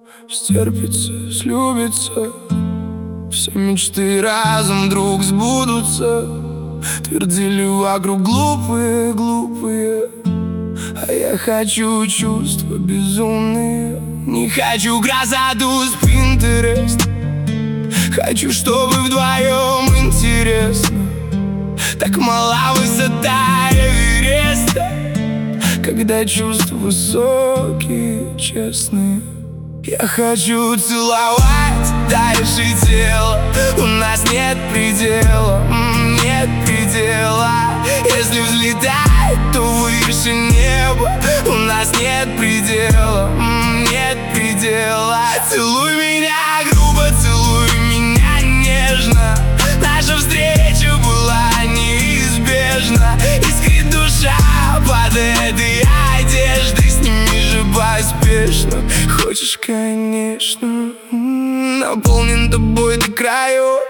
стерпится, слюбится. Все мечты разом вдруг сбудутся. Твердили вокруг глупые, глупые. А я хочу чувства безумные. Не хочу красоту с Pinterest. Хочу, чтобы вдвоем интересно. Так мала высота Эвереста, когда чувства высокие, честные. Я хочу целовать дальше тела. У нас нет предела, нет предела. Если взлетать, то выше неба. У нас нет предела, нет предела. Целуй меня грубо, целуй меня нежно. Наша встреча была неизбежна. Искрит душа под этой одеждой. Сними же поспешно. Хочешь, конечно. Наполнен тобой до краев.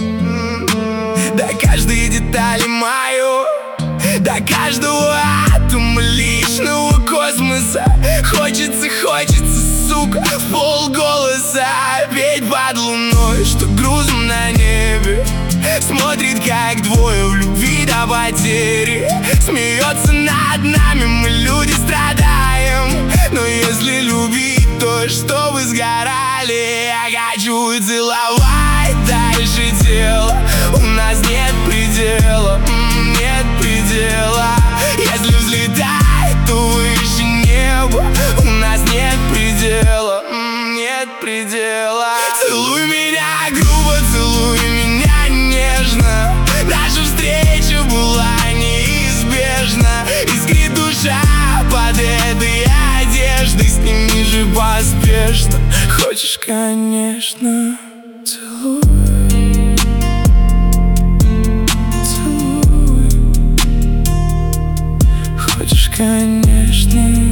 До каждой детали мою, до каждого атома личного космоса. Хочется, хочется, сука, в полголоса петь под луной, что грузом на небе. Смотрит, как двое в любви до потери. Смеется над нами, мы люди страдаем. Но если любить, то чтобы сгорали. Я хочу целовать дальше тела. У нас нет предела, нет предела. Если взлетать, то выше неба. У нас нет предела, нет предела. Целуй меня грубо, целуй меня нежно. Наша встреча была неизбежна. Искрит душа под этой одеждой. Сними же поспешно. Хочешь, конечно. Целуй, целуй. Хочешь, конечно.